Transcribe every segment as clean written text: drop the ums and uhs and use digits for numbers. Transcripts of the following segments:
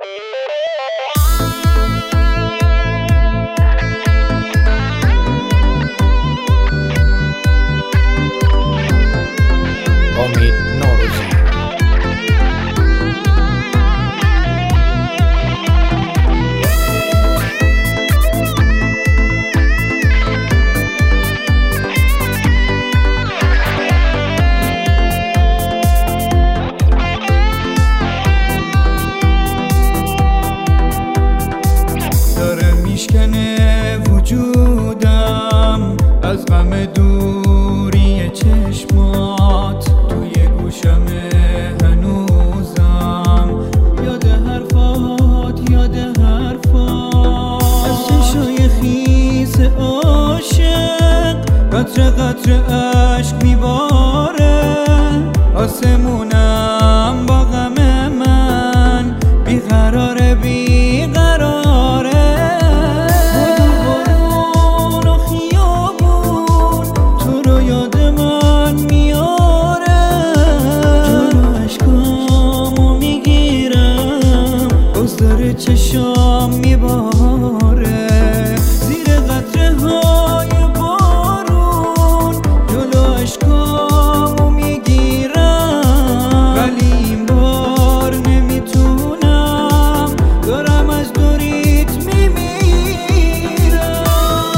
امید نوروزی. داره میشکنه وجودم از غم دوری چشمات، توی گوشمه هنوزم یاد حرفات، یاد حرفات، از چشای خیس عاشق قطره قطره عشق میباره، آسمونم با غم من بیقراره بیقراره، بارون و خیابون تو رو یاد من میاره، جلو عشقامو میگیرم باز داره چشام میباره، زیر قطره های بارون جلو عشقامو میگیرم، ولی این بار نمیتونم دارم از دوریت میمیرم.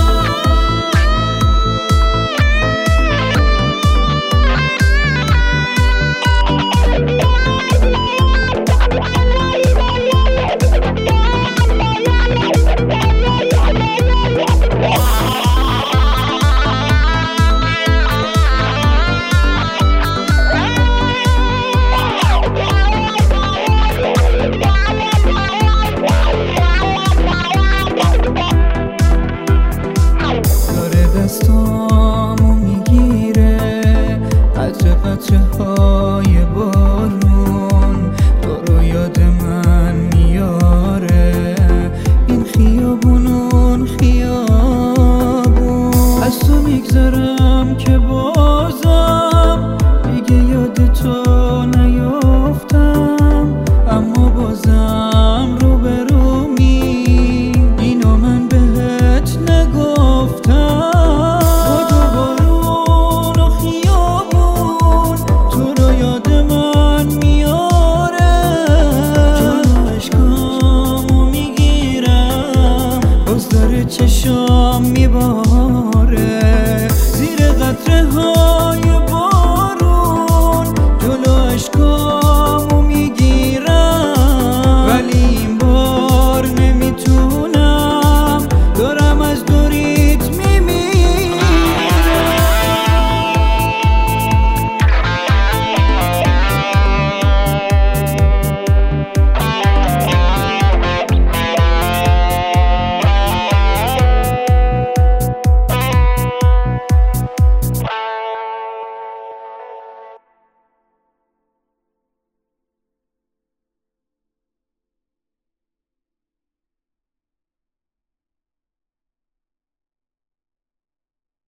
دستامو میگیره قطره قطره های بارون، تو رو یاد